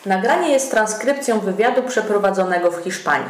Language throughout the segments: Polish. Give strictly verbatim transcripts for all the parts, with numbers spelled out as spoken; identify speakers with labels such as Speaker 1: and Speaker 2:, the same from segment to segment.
Speaker 1: Nagranie jest transkrypcją wywiadu przeprowadzonego w Hiszpanii.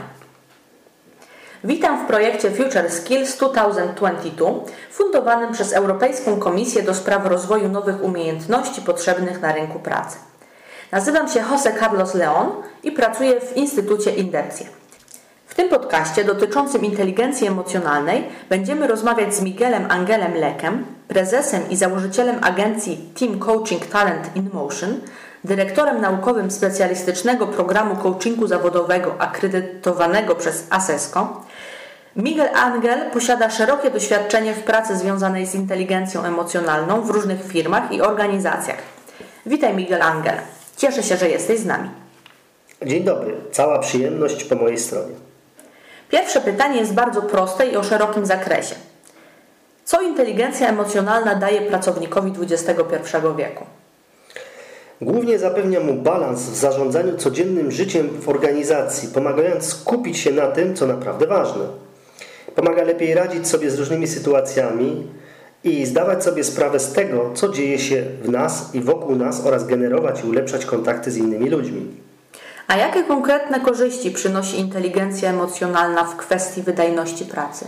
Speaker 1: Witam w projekcie Future Skills dwa tysiące dwudziestym drugim, fundowanym przez Europejską Komisję do spraw rozwoju nowych umiejętności potrzebnych na rynku pracy. Nazywam się José Carlos León i pracuję w Instytucie Indeppsje. W tym podcaście dotyczącym inteligencji emocjonalnej będziemy rozmawiać z Miguelem Angelem Leckem, prezesem i założycielem agencji Team Coaching Talent in Motion, dyrektorem naukowym specjalistycznego programu coachingu zawodowego akredytowanego przez ASESCO. Miguel Angel posiada szerokie doświadczenie w pracy związanej z inteligencją emocjonalną w różnych firmach i organizacjach. Witaj Miguel Angel. Cieszę się, że jesteś z nami.
Speaker 2: Dzień dobry. Cała przyjemność po mojej stronie.
Speaker 1: Pierwsze pytanie jest bardzo proste i o szerokim zakresie. Co inteligencja emocjonalna daje pracownikowi dwudziestego pierwszego wieku?
Speaker 2: Głównie zapewnia mu balans w zarządzaniu codziennym życiem w organizacji, pomagając skupić się na tym, co naprawdę ważne. Pomaga lepiej radzić sobie z różnymi sytuacjami i zdawać sobie sprawę z tego, co dzieje się w nas i wokół nas oraz generować i ulepszać kontakty z innymi ludźmi.
Speaker 1: A jakie konkretne korzyści przynosi inteligencja emocjonalna w kwestii wydajności pracy?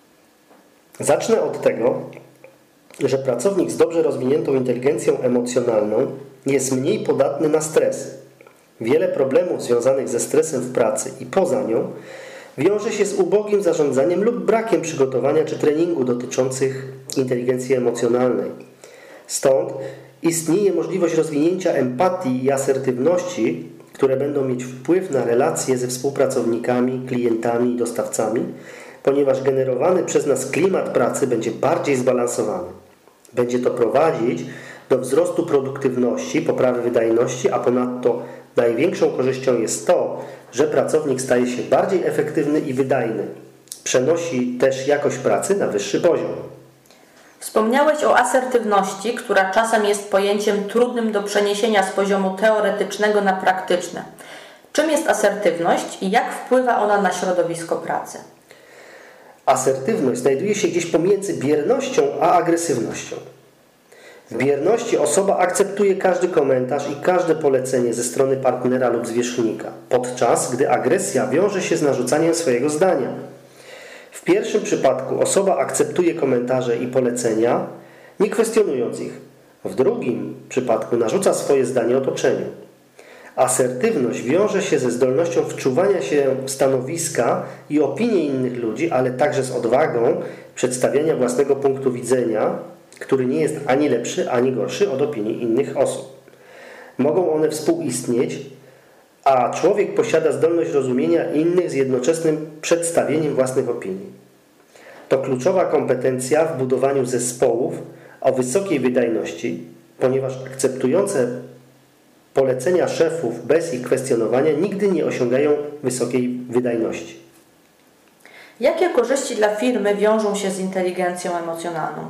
Speaker 2: Zacznę od tego, że pracownik z dobrze rozwiniętą inteligencją emocjonalną jest mniej podatny na stres. Wiele problemów związanych ze stresem w pracy i poza nią wiąże się z ubogim zarządzaniem lub brakiem przygotowania czy treningu dotyczących inteligencji emocjonalnej. Stąd istnieje możliwość rozwinięcia empatii i asertywności, które będą mieć wpływ na relacje ze współpracownikami, klientami i dostawcami, ponieważ generowany przez nas klimat pracy będzie bardziej zbalansowany. Będzie to prowadzić do wzrostu produktywności, poprawy wydajności, a ponadto największą korzyścią jest to, że pracownik staje się bardziej efektywny i wydajny. Przenosi też jakość pracy na wyższy poziom.
Speaker 1: Wspomniałeś o asertywności, która czasem jest pojęciem trudnym do przeniesienia z poziomu teoretycznego na praktyczne. Czym jest asertywność i jak wpływa ona na środowisko pracy?
Speaker 2: Asertywność znajduje się gdzieś pomiędzy biernością a agresywnością. W bierności osoba akceptuje każdy komentarz i każde polecenie ze strony partnera lub zwierzchnika, podczas gdy agresja wiąże się z narzucaniem swojego zdania. W pierwszym przypadku osoba akceptuje komentarze i polecenia, nie kwestionując ich. W drugim przypadku narzuca swoje zdanie otoczeniu. Asertywność wiąże się ze zdolnością wczuwania się w stanowiska i opinie innych ludzi, ale także z odwagą przedstawiania własnego punktu widzenia, który nie jest ani lepszy, ani gorszy od opinii innych osób. Mogą one współistnieć, a człowiek posiada zdolność rozumienia innych z jednoczesnym przedstawieniem własnych opinii. To kluczowa kompetencja w budowaniu zespołów o wysokiej wydajności, ponieważ akceptujące polecenia szefów bez ich kwestionowania nigdy nie osiągają wysokiej wydajności.
Speaker 1: Jakie korzyści dla firmy wiążą się z inteligencją emocjonalną?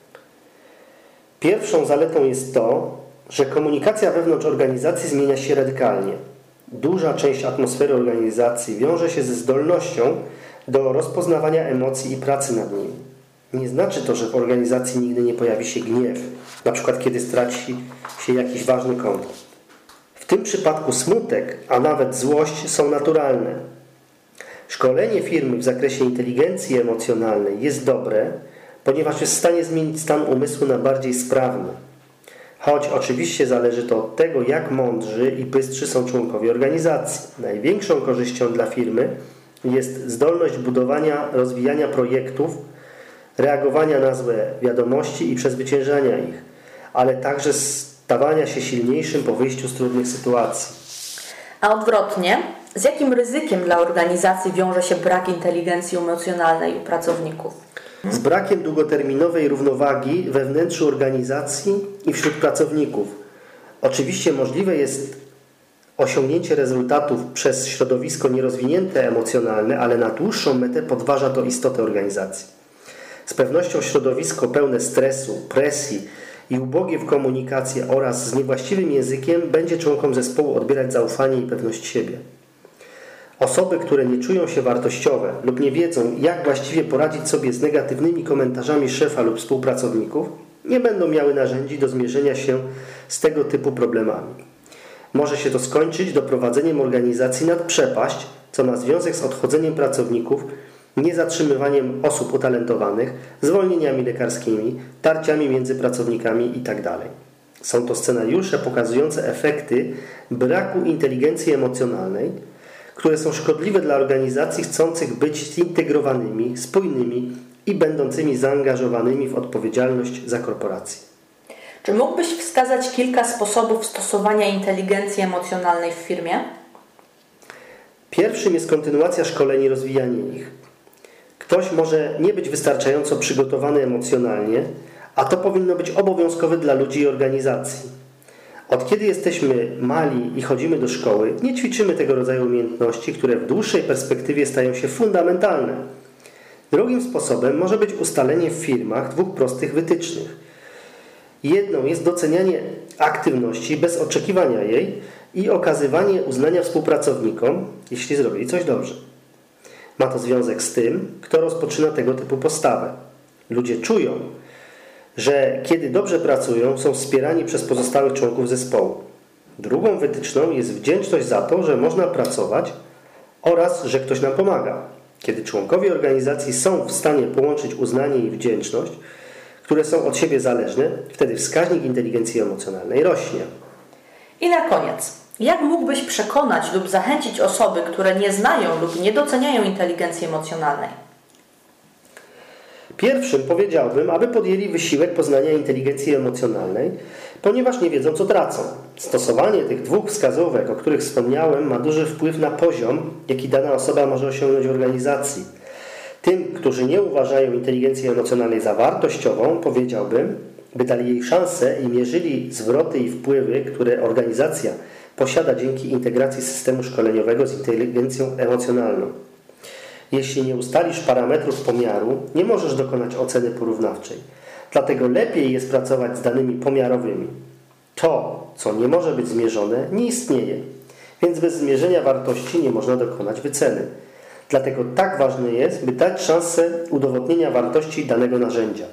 Speaker 2: Pierwszą zaletą jest to, że komunikacja wewnątrz organizacji zmienia się radykalnie. Duża część atmosfery organizacji wiąże się ze zdolnością do rozpoznawania emocji i pracy nad nimi. Nie znaczy to, że w organizacji nigdy nie pojawi się gniew, na przykład kiedy straci się jakiś ważny kontakt. W tym przypadku smutek, a nawet złość są naturalne. Szkolenie firmy w zakresie inteligencji emocjonalnej jest dobre, ponieważ jest w stanie zmienić stan umysłu na bardziej sprawny. Choć oczywiście zależy to od tego, jak mądrzy i bystrzy są członkowie organizacji. Największą korzyścią dla firmy jest zdolność budowania, rozwijania projektów, reagowania na złe wiadomości i przezwyciężania ich, ale także stawania się silniejszym po wyjściu z trudnych sytuacji.
Speaker 1: A odwrotnie, z jakim ryzykiem dla organizacji wiąże się brak inteligencji emocjonalnej u pracowników?
Speaker 2: Z brakiem długoterminowej równowagi we wnętrzu organizacji i wśród pracowników. Oczywiście możliwe jest osiągnięcie rezultatów przez środowisko nierozwinięte emocjonalne, ale na dłuższą metę podważa to istotę organizacji. Z pewnością środowisko pełne stresu, presji i ubogie w komunikacji oraz z niewłaściwym językiem będzie członkom zespołu odbierać zaufanie i pewność siebie. Osoby, które nie czują się wartościowe lub nie wiedzą, jak właściwie poradzić sobie z negatywnymi komentarzami szefa lub współpracowników, nie będą miały narzędzi do zmierzenia się z tego typu problemami. Może się to skończyć doprowadzeniem organizacji nad przepaść, co ma związek z odchodzeniem pracowników, niezatrzymywaniem osób utalentowanych, zwolnieniami lekarskimi, tarciami między pracownikami itd. Są to scenariusze pokazujące efekty braku inteligencji emocjonalnej, które są szkodliwe dla organizacji chcących być zintegrowanymi, spójnymi i będącymi zaangażowanymi w odpowiedzialność za korporację.
Speaker 1: Czy mógłbyś wskazać kilka sposobów stosowania inteligencji emocjonalnej w firmie?
Speaker 2: Pierwszym jest kontynuacja szkoleń i rozwijanie ich. Ktoś może nie być wystarczająco przygotowany emocjonalnie, a to powinno być obowiązkowe dla ludzi i organizacji. Od kiedy jesteśmy mali i chodzimy do szkoły, nie ćwiczymy tego rodzaju umiejętności, które w dłuższej perspektywie stają się fundamentalne. Drugim sposobem może być ustalenie w firmach dwóch prostych wytycznych. Jedną jest docenianie aktywności bez oczekiwania jej i okazywanie uznania współpracownikom, jeśli zrobili coś dobrze. Ma to związek z tym, kto rozpoczyna tego typu postawę. Ludzie czują, że kiedy dobrze pracują, są wspierani przez pozostałych członków zespołu. Drugą wytyczną jest wdzięczność za to, że można pracować oraz, że ktoś nam pomaga. Kiedy członkowie organizacji są w stanie połączyć uznanie i wdzięczność, które są od siebie zależne, wtedy wskaźnik inteligencji emocjonalnej rośnie.
Speaker 1: I na koniec, jak mógłbyś przekonać lub zachęcić osoby, które nie znają lub nie doceniają inteligencji emocjonalnej?
Speaker 2: Pierwszym powiedziałbym, aby podjęli wysiłek poznania inteligencji emocjonalnej, ponieważ nie wiedzą, co tracą. Stosowanie tych dwóch wskazówek, o których wspomniałem, ma duży wpływ na poziom, jaki dana osoba może osiągnąć w organizacji. Tym, którzy nie uważają inteligencji emocjonalnej za wartościową, powiedziałbym, by dali jej szansę i mierzyli zwroty i wpływy, które organizacja posiada dzięki integracji systemu szkoleniowego z inteligencją emocjonalną. Jeśli nie ustalisz parametrów pomiaru, nie możesz dokonać oceny porównawczej. Dlatego lepiej jest pracować z danymi pomiarowymi. To, co nie może być zmierzone, nie istnieje. Więc bez zmierzenia wartości nie można dokonać wyceny. Dlatego tak ważne jest, by dać szansę udowodnienia wartości danego narzędzia.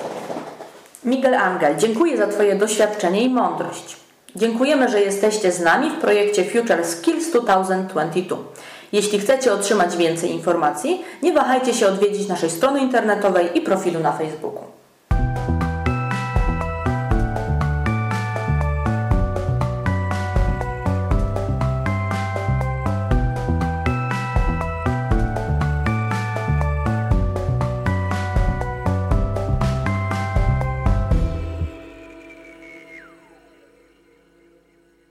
Speaker 1: Miguel Angel, dziękuję za Twoje doświadczenie i mądrość. Dziękujemy, że jesteście z nami w projekcie Future Skills dwa tysiące dwudziesty drugi. Jeśli chcecie otrzymać więcej informacji, nie wahajcie się odwiedzić naszej strony internetowej i profilu na Facebooku.